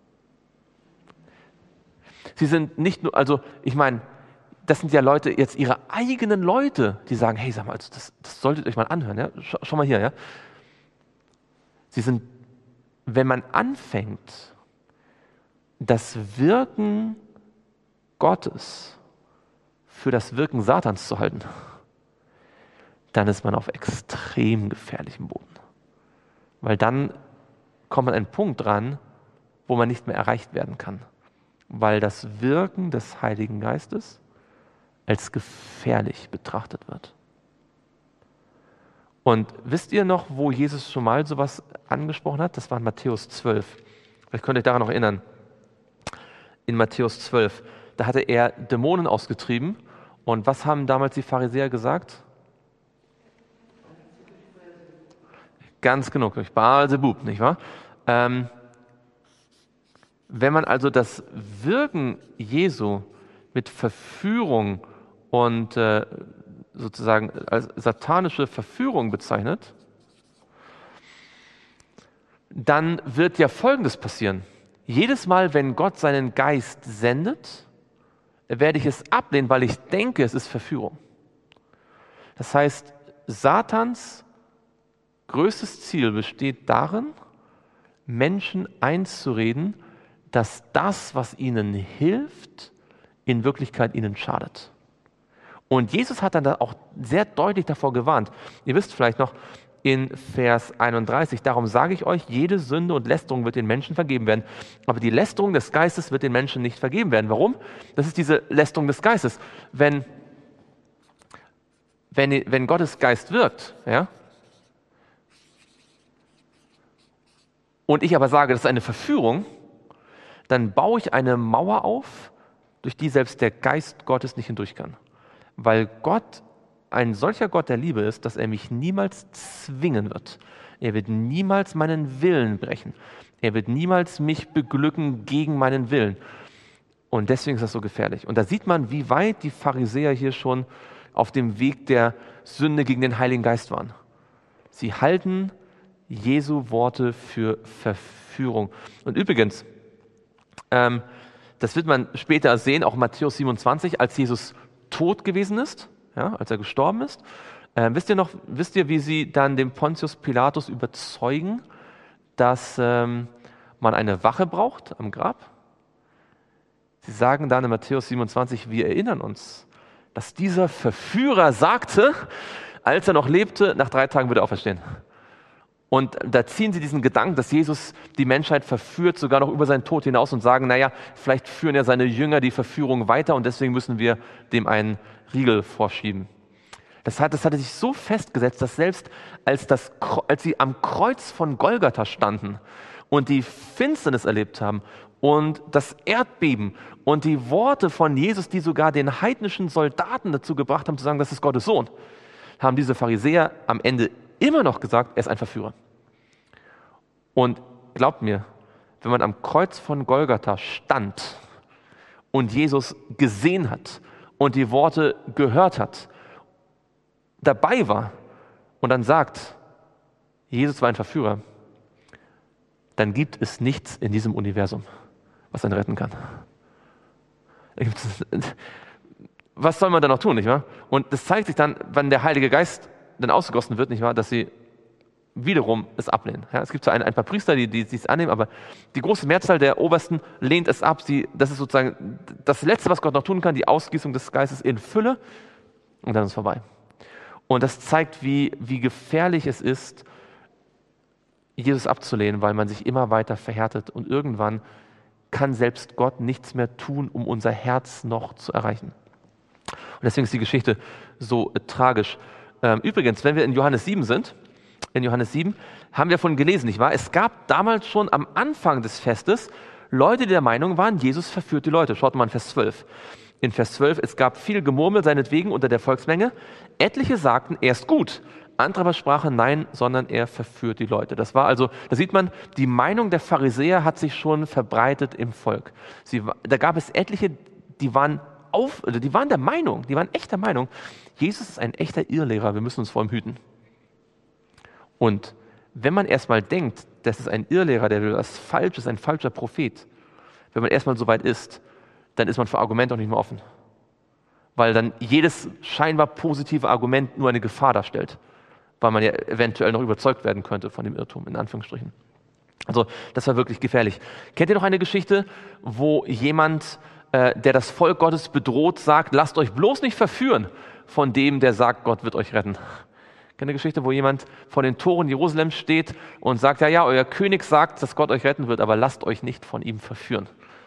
Sie sind nicht nur, also ich meine, das sind ja Leute, jetzt ihre eigenen Leute, die sagen, hey, sag mal, also das solltet ihr euch mal anhören. Ja? Schau mal hier. Ja? Sie sind, wenn man anfängt, das Wirken Gottes für das Wirken Satans zu halten, dann ist man auf extrem gefährlichem Boden. Weil dann kommt man an einen Punkt dran, wo man nicht mehr erreicht werden kann. Weil das Wirken des Heiligen Geistes als gefährlich betrachtet wird. Und wisst ihr noch, wo Jesus schon mal sowas angesprochen hat? Das war in Matthäus 12. Vielleicht könnt ihr euch daran noch erinnern. In Matthäus 12, da hatte er Dämonen ausgetrieben. Und was haben damals die Pharisäer gesagt? Ganz genau, Baalsebub, nicht wahr? Wenn man also das Wirken Jesu mit Verführung und sozusagen als satanische Verführung bezeichnet, dann wird ja Folgendes passieren. Jedes Mal, wenn Gott seinen Geist sendet, werde ich es ablehnen, weil ich denke, es ist Verführung. Das heißt, Satans größtes Ziel besteht darin, Menschen einzureden, dass das, was ihnen hilft, in Wirklichkeit ihnen schadet. Und Jesus hat dann da auch sehr deutlich davor gewarnt. Ihr wisst vielleicht noch in Vers 31, darum sage ich euch, jede Sünde und Lästerung wird den Menschen vergeben werden, aber die Lästerung des Geistes wird den Menschen nicht vergeben werden. Warum? Das ist diese Lästerung des Geistes. Wenn Gottes Geist wirkt, ja, und ich aber sage, das ist eine Verführung, dann baue ich eine Mauer auf, durch die selbst der Geist Gottes nicht hindurch kann. Weil Gott ein solcher Gott der Liebe ist, dass er mich niemals zwingen wird. Er wird niemals meinen Willen brechen. Er wird niemals mich beglücken gegen meinen Willen. Und deswegen ist das so gefährlich. Und da sieht man, wie weit die Pharisäer hier schon auf dem Weg der Sünde gegen den Heiligen Geist waren. Sie halten Jesu Worte für Verführung. Und übrigens, das wird man später sehen, auch in Matthäus 27, als Jesus tot gewesen ist, ja, als er gestorben ist. Wisst ihr, wie sie dann dem Pontius Pilatus überzeugen, dass man eine Wache braucht am Grab? Sie sagen dann in Matthäus 27, wir erinnern uns, dass dieser Verführer sagte, als er noch lebte, nach 3 Tagen würde er auferstehen. Und da ziehen sie diesen Gedanken, dass Jesus die Menschheit verführt, sogar noch über seinen Tod hinaus und sagen, naja, vielleicht führen ja seine Jünger die Verführung weiter und deswegen müssen wir dem einen Riegel vorschieben. Das hatte sich so festgesetzt, dass selbst als sie am Kreuz von Golgatha standen und die Finsternis erlebt haben und das Erdbeben und die Worte von Jesus, die sogar den heidnischen Soldaten dazu gebracht haben, zu sagen, das ist Gottes Sohn, haben diese Pharisäer am Ende immer noch gesagt, er ist ein Verführer. Und glaubt mir, wenn man am Kreuz von Golgatha stand und Jesus gesehen hat und die Worte gehört hat, dabei war und dann sagt, Jesus war ein Verführer, dann gibt es nichts in diesem Universum, was einen retten kann. Was soll man da noch tun, nicht wahr? Und das zeigt sich dann, wenn der Heilige Geist dann ausgegossen wird, nicht wahr, dass sie wiederum es ablehnen. Ja, es gibt zwar ein paar Priester, die es annehmen, aber die große Mehrzahl der Obersten lehnt es ab. Das ist sozusagen das Letzte, was Gott noch tun kann, die Ausgießung des Geistes in Fülle und dann ist es vorbei. Und das zeigt, wie gefährlich es ist, Jesus abzulehnen, weil man sich immer weiter verhärtet und irgendwann kann selbst Gott nichts mehr tun, um unser Herz noch zu erreichen. Und deswegen ist die Geschichte so tragisch. Übrigens, wenn wir in Johannes 7 sind, in Johannes 7 haben wir davon gelesen, nicht wahr? Es gab damals schon am Anfang des Festes Leute, die der Meinung waren, Jesus verführt die Leute. Schaut mal in Vers 12. In Vers 12, es gab viel Gemurmel seinetwegen unter der Volksmenge. Etliche sagten, er ist gut. Andere aber sprachen, nein, sondern er verführt die Leute. Da sieht man, die Meinung der Pharisäer hat sich schon verbreitet im Volk. Da gab es etliche, die waren der Meinung, die waren echt der Meinung, Jesus ist ein echter Irrlehrer, wir müssen uns vor ihm hüten. Und wenn man erstmal denkt, das ist ein Irrlehrer, der will was Falsches, ein falscher Prophet, wenn man erstmal so weit ist, dann ist man für Argumente auch nicht mehr offen. Weil dann jedes scheinbar positive Argument nur eine Gefahr darstellt, weil man ja eventuell noch überzeugt werden könnte von dem Irrtum, in Anführungsstrichen. Also das war wirklich gefährlich. Kennt ihr noch eine Geschichte, wo jemand, der das Volk Gottes bedroht, sagt, lasst euch bloß nicht verführen von dem, der sagt, Gott wird euch retten? Kennt ihr die Geschichte, wo jemand vor den Toren Jerusalems steht und sagt, ja, euer König sagt, dass Gott euch retten wird, aber lasst euch nicht von ihm verführen.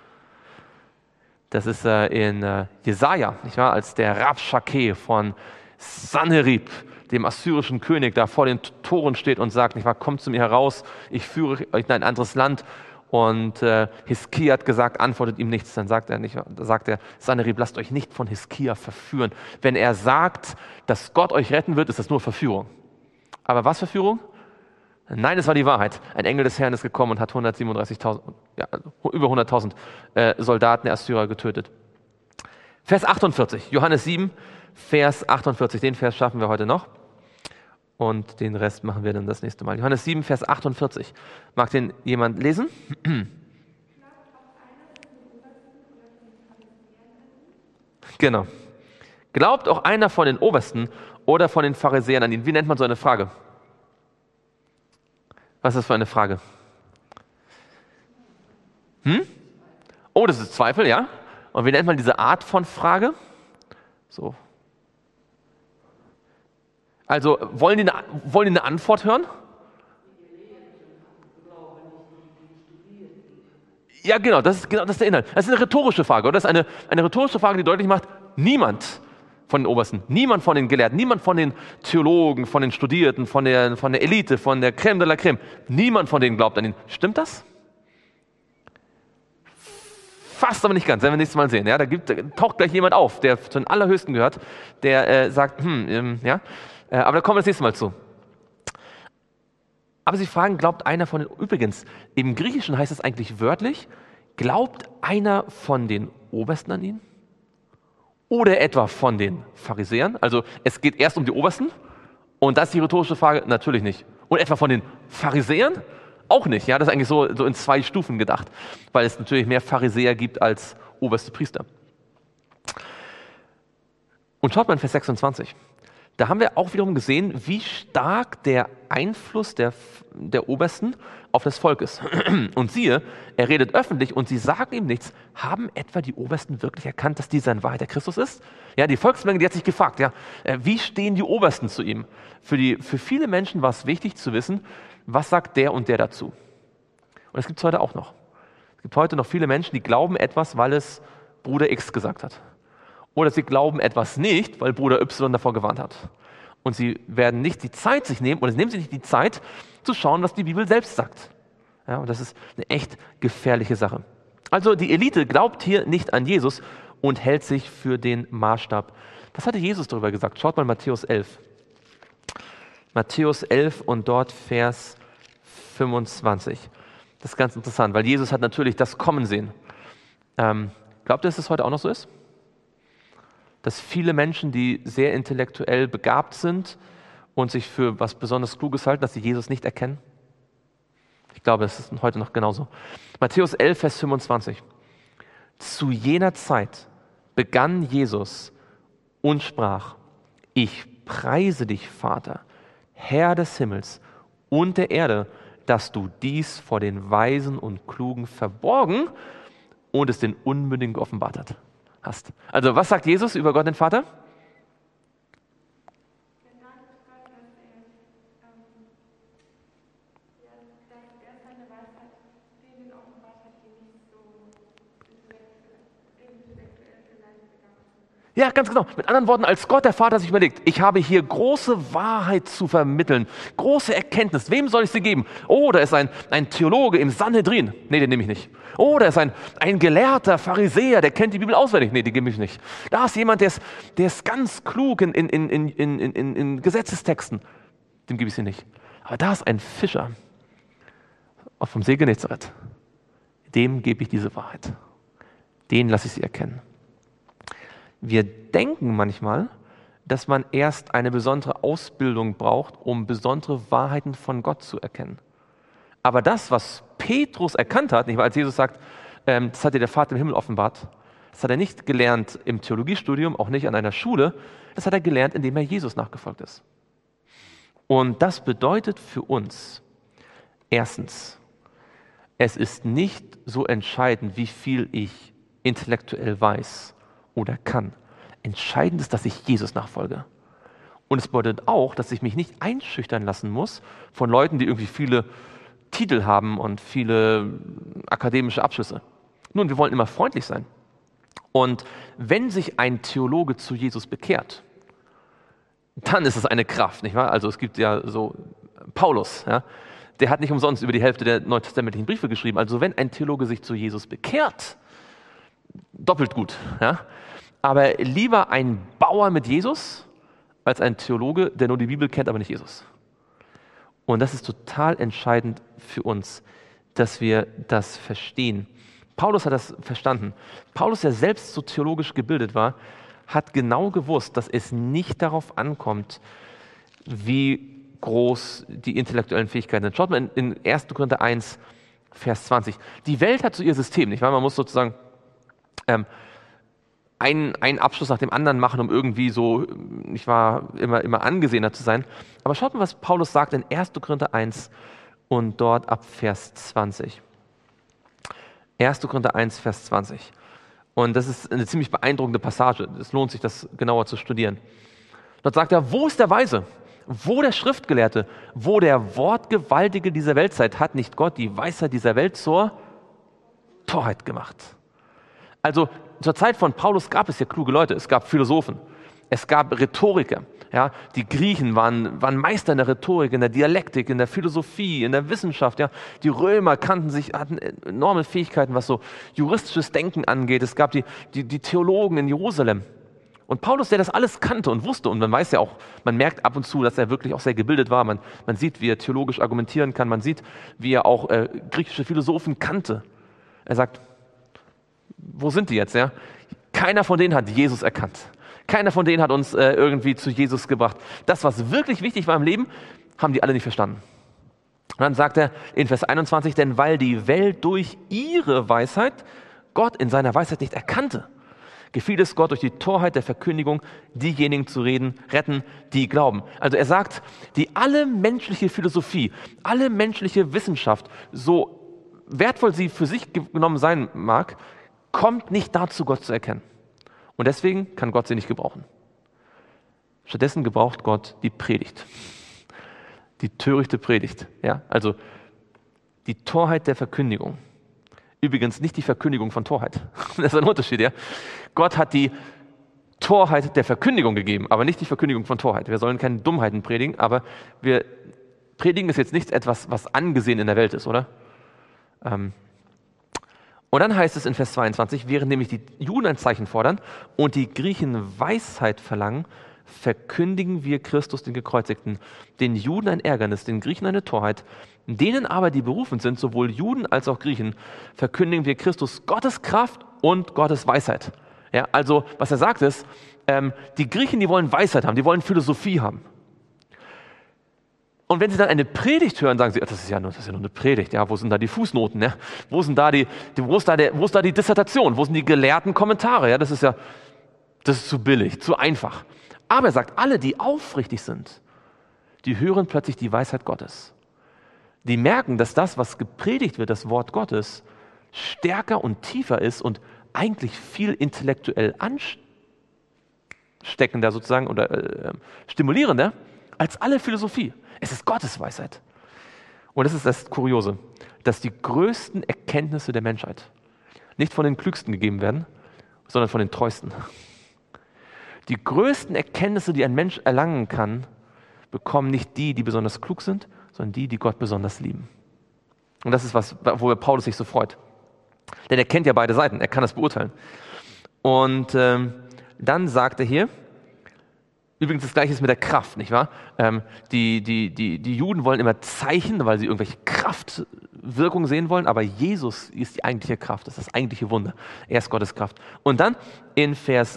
Das ist in Jesaja, nicht wahr? Als der Rabschakeh von Sanherib, dem assyrischen König, da vor den Toren steht und sagt, nicht wahr, kommt zu mir heraus, ich führe euch in ein anderes Land. Und Hiskia hat gesagt, antwortet ihm nichts. Dann sagt er, Sanherib, lasst euch nicht von Hiskia verführen. Wenn er sagt, dass Gott euch retten wird, ist das nur Verführung. Aber was Verführung? Nein, es war die Wahrheit. Ein Engel des Herrn ist gekommen und hat 137.000, ja, über 100.000 Soldaten der Assyrer getötet. Vers 48, Johannes 7, Vers 48. Den Vers schaffen wir heute noch. Und den Rest machen wir dann das nächste Mal. Johannes 7, Vers 48. Mag den jemand lesen? Genau. Glaubt auch einer von den Obersten oder von den Pharisäern an ihn? Wie nennt man so eine Frage? Was ist das für eine Frage? Oh, das ist Zweifel, ja? Und wie nennt man diese Art von Frage? So. Also, wollen die eine Antwort hören? Ja, genau, das ist der Inhalt. Das ist eine rhetorische Frage, oder? Das ist eine rhetorische Frage, die deutlich macht, niemand von den Obersten, niemand von den Gelehrten, niemand von den Theologen, von den Studierten, von der Elite, von der Crème de la Crème, niemand von denen glaubt an ihn. Stimmt das? Fast, aber nicht ganz, werden wir nächstes Mal sehen. Ja? Da taucht gleich jemand auf, der zu den Allerhöchsten gehört, der sagt, ja, aber da kommen wir das nächste Mal zu. Aber sie fragen, glaubt einer von den, übrigens, im Griechischen heißt es eigentlich wörtlich, glaubt einer von den Obersten an ihn? Oder etwa von den Pharisäern? Also es geht erst um die Obersten und das ist die rhetorische Frage, natürlich nicht. Und etwa von den Pharisäern? Auch nicht. Ja, das ist eigentlich so in 2 Stufen gedacht, weil es natürlich mehr Pharisäer gibt als oberste Priester. Und schaut mal in Vers 26. Da haben wir auch wiederum gesehen, wie stark der Einfluss der Obersten auf das Volk ist. Und siehe, er redet öffentlich und sie sagen ihm nichts. Haben etwa die Obersten wirklich erkannt, dass dieser in Wahrheit der Christus ist? Ja, die Volksmenge, die hat sich gefragt, ja, wie stehen die Obersten zu ihm? Für viele Menschen war es wichtig zu wissen, was sagt der und der dazu? Und das gibt es heute auch noch. Es gibt heute noch viele Menschen, die glauben etwas, weil es Bruder X gesagt hat. Oder sie glauben etwas nicht, weil Bruder Y davor gewarnt hat. Und sie werden nicht die Zeit sich nehmen, oder sie nehmen sich nicht die Zeit, zu schauen, was die Bibel selbst sagt. Ja, und das ist eine echt gefährliche Sache. Also die Elite glaubt hier nicht an Jesus und hält sich für den Maßstab. Was hatte Jesus darüber gesagt? Schaut mal Matthäus 11. Matthäus 11 und dort Vers 25. Das ist ganz interessant, weil Jesus hat natürlich das Kommen sehen. Glaubt ihr, dass das heute auch noch so ist? Dass viele Menschen, die sehr intellektuell begabt sind und sich für was besonders Kluges halten, dass sie Jesus nicht erkennen? Ich glaube, es ist heute noch genauso. Matthäus 11, Vers 25. Zu jener Zeit begann Jesus und sprach, ich preise dich, Vater, Herr des Himmels und der Erde, dass du dies vor den Weisen und Klugen verborgen und es den Unmündigen geoffenbart hast. Also was sagt Jesus über Gott den Vater? Ja, ganz genau. Mit anderen Worten, als Gott der Vater sich überlegt, ich habe hier große Wahrheit zu vermitteln, große Erkenntnis. Wem soll ich sie geben? Oh, da ist ein Theologe im Sanhedrin. Nee, den nehme ich nicht. Oh, da ist ein gelehrter Pharisäer, der kennt die Bibel auswendig. Nee, den gebe ich nicht. Da ist jemand, der ist ganz klug in Gesetzestexten. Dem gebe ich sie nicht. Aber da ist ein Fischer vom See Genezareth. Dem gebe ich diese Wahrheit. Den lasse ich sie erkennen. Wir denken manchmal, dass man erst eine besondere Ausbildung braucht, um besondere Wahrheiten von Gott zu erkennen. Aber das, was Petrus erkannt hat, nicht wahr, als Jesus sagt, das hat dir der Vater im Himmel offenbart, das hat er nicht gelernt im Theologiestudium, auch nicht an einer Schule, das hat er gelernt, indem er Jesus nachgefolgt ist. Und das bedeutet für uns, erstens, es ist nicht so entscheidend, wie viel ich intellektuell weiß oder kann. Entscheidend ist, dass ich Jesus nachfolge. Und es bedeutet auch, dass ich mich nicht einschüchtern lassen muss von Leuten, die irgendwie viele Titel haben und viele akademische Abschlüsse. Nun, wir wollen immer freundlich sein. Und wenn sich ein Theologe zu Jesus bekehrt, dann ist es eine Kraft, nicht wahr? Also es gibt ja so Paulus, ja, der hat nicht umsonst über die Hälfte der neutestamentlichen Briefe geschrieben. Also wenn ein Theologe sich zu Jesus bekehrt, doppelt gut. Ja? Aber lieber ein Bauer mit Jesus als ein Theologe, der nur die Bibel kennt, aber nicht Jesus. Und das ist total entscheidend für uns, dass wir das verstehen. Paulus hat das verstanden. Paulus, der selbst so theologisch gebildet war, hat genau gewusst, dass es nicht darauf ankommt, wie groß die intellektuellen Fähigkeiten sind. Schaut mal in 1. Korinther 1, Vers 20. Die Welt hat so ihr System, nicht wahr? Man muss sozusagen einen Abschluss nach dem anderen machen, um irgendwie so, nicht wahr, immer angesehener zu sein. Aber schaut mal, was Paulus sagt in 1. Korinther 1 und dort ab Vers 20. 1. Korinther 1, Vers 20. Und das ist eine ziemlich beeindruckende Passage. Es lohnt sich, das genauer zu studieren. Dort sagt er, wo ist der Weise? Wo der Schriftgelehrte? Wo der Wortgewaltige dieser Weltzeit? Hat nicht Gott die Weisheit dieser Welt zur Torheit gemacht? Also zur Zeit von Paulus gab es ja kluge Leute. Es gab Philosophen. Es gab Rhetoriker. Ja, die Griechen waren Meister in der Rhetorik, in der Dialektik, in der Philosophie, in der Wissenschaft. Ja. Die Römer hatten enorme Fähigkeiten, was so juristisches Denken angeht. Es gab die Theologen in Jerusalem. Und Paulus, der das alles kannte und wusste, und man weiß ja auch, man merkt ab und zu, dass er wirklich auch sehr gebildet war. Man sieht, wie er theologisch argumentieren kann. Man sieht, wie er auch griechische Philosophen kannte. Er sagt, wo sind die jetzt? Ja? Keiner von denen hat Jesus erkannt. Keiner von denen hat uns irgendwie zu Jesus gebracht. Das, was wirklich wichtig war im Leben, haben die alle nicht verstanden. Und dann sagt er in Vers 21, denn weil die Welt durch ihre Weisheit Gott in seiner Weisheit nicht erkannte, gefiel es Gott durch die Torheit der Verkündigung, diejenigen zu retten, die glauben. Also er sagt, die alle menschliche Philosophie, alle menschliche Wissenschaft, so wertvoll sie für sich genommen sein mag, kommt nicht dazu, Gott zu erkennen. Und deswegen kann Gott sie nicht gebrauchen. Stattdessen gebraucht Gott die Predigt. Die törichte Predigt. Ja? Also die Torheit der Verkündigung. Übrigens nicht die Verkündigung von Torheit. Das ist ein Unterschied. Ja? Gott hat die Torheit der Verkündigung gegeben, aber nicht die Verkündigung von Torheit. Wir sollen keine Dummheiten predigen, aber wir predigen ist jetzt nicht etwas, was angesehen in der Welt ist, oder? Und dann heißt es in Vers 22, während nämlich die Juden ein Zeichen fordern und die Griechen Weisheit verlangen, verkündigen wir Christus den Gekreuzigten, den Juden ein Ärgernis, den Griechen eine Torheit, denen aber, die berufen sind, sowohl Juden als auch Griechen, verkündigen wir Christus Gottes Kraft und Gottes Weisheit. Ja, also was er sagt ist, die Griechen, die wollen Weisheit haben, die wollen Philosophie haben. Und wenn sie dann eine Predigt hören, sagen sie, das ist ja nur eine Predigt, ja, wo sind da die Fußnoten, ja? Wo ist da die Dissertation, wo sind die gelehrten Kommentare, ja? Das ist zu billig, zu einfach. Aber er sagt, alle, die aufrichtig sind, die hören plötzlich die Weisheit Gottes. Die merken, dass das, was gepredigt wird, das Wort Gottes, stärker und tiefer ist und eigentlich viel intellektuell ansteckender sozusagen oder stimulierender als alle Philosophie. Es ist Gottes Weisheit. Und das ist das Kuriose, dass die größten Erkenntnisse der Menschheit nicht von den Klügsten gegeben werden, sondern von den Treuesten. Die größten Erkenntnisse, die ein Mensch erlangen kann, bekommen nicht die, die besonders klug sind, sondern die Gott besonders lieben. Und das ist was, wo Paulus sich so freut. Denn er kennt ja beide Seiten, er kann das beurteilen. Und dann sagt er hier, übrigens das Gleiche ist mit der Kraft, nicht wahr? Die Juden wollen immer Zeichen, weil sie irgendwelche Kraftwirkungen sehen wollen, aber Jesus ist die eigentliche Kraft, das ist das eigentliche Wunder. Er ist Gottes Kraft. Und dann in Vers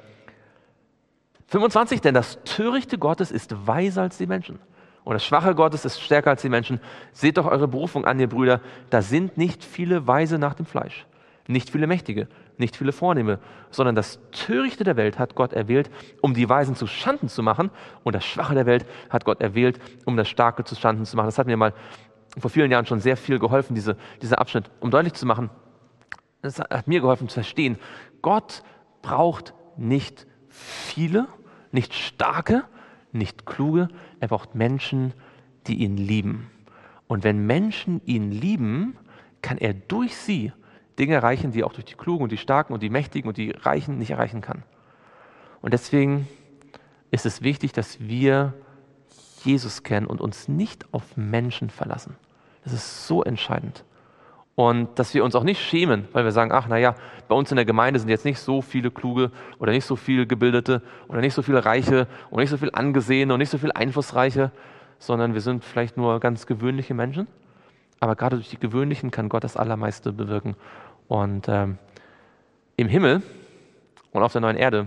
25, denn das Törichte Gottes ist weiser als die Menschen. Und das Schwache Gottes ist stärker als die Menschen. Seht doch eure Berufung an, ihr Brüder. Da sind nicht viele Weise nach dem Fleisch, nicht viele Mächtige, nicht viele Vornehme, sondern das Törichte der Welt hat Gott erwählt, um die Weisen zu Schanden zu machen. Und das Schwache der Welt hat Gott erwählt, um das Starke zu Schanden zu machen. Das hat mir mal vor vielen Jahren schon sehr viel geholfen, dieser Abschnitt, um deutlich zu machen. Das hat mir geholfen zu verstehen, Gott braucht nicht viele, nicht starke, nicht kluge, er braucht Menschen, die ihn lieben. Und wenn Menschen ihn lieben, kann er durch sie Dinge erreichen, die er auch durch die Klugen und die Starken und die Mächtigen und die Reichen nicht erreichen kann. Und deswegen ist es wichtig, dass wir Jesus kennen und uns nicht auf Menschen verlassen. Das ist so entscheidend. Und dass wir uns auch nicht schämen, weil wir sagen, ach naja, bei uns in der Gemeinde sind jetzt nicht so viele Kluge oder nicht so viele Gebildete oder nicht so viele Reiche und nicht so viel Angesehene und nicht so viel Einflussreiche, sondern wir sind vielleicht nur ganz gewöhnliche Menschen. Aber gerade durch die Gewöhnlichen kann Gott das Allermeiste bewirken. Und im Himmel und auf der neuen Erde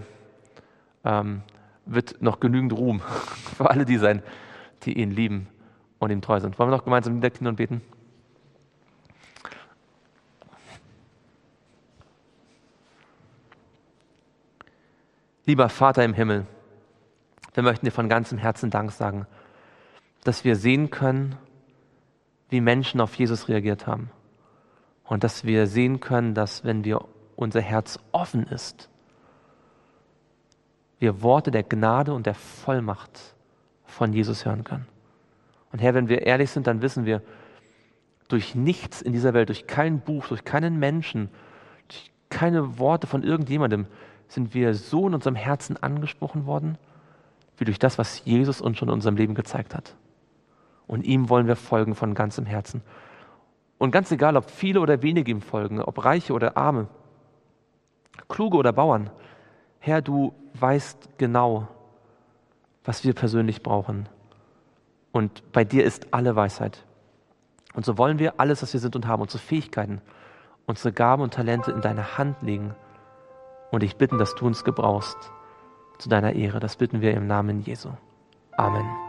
wird noch genügend Ruhm für alle die sein, die ihn lieben und ihm treu sind. Wollen wir noch gemeinsam niederknien und beten? Lieber Vater im Himmel, wir möchten dir von ganzem Herzen Dank sagen, dass wir sehen können, wie Menschen auf Jesus reagiert haben. Und dass wir sehen können, dass wenn unser Herz offen ist, wir Worte der Gnade und der Vollmacht von Jesus hören können. Und Herr, wenn wir ehrlich sind, dann wissen wir, durch nichts in dieser Welt, durch kein Buch, durch keinen Menschen, durch keine Worte von irgendjemandem, sind wir so in unserem Herzen angesprochen worden, wie durch das, was Jesus uns schon in unserem Leben gezeigt hat. Und ihm wollen wir folgen von ganzem Herzen. Und ganz egal, ob viele oder wenige ihm folgen, ob Reiche oder Arme, Kluge oder Bauern, Herr, du weißt genau, was wir persönlich brauchen. Und bei dir ist alle Weisheit. Und so wollen wir alles, was wir sind und haben, unsere Fähigkeiten, unsere Gaben und Talente in deine Hand legen und dich bitten, dass du uns gebrauchst zu deiner Ehre. Das bitten wir im Namen Jesu. Amen.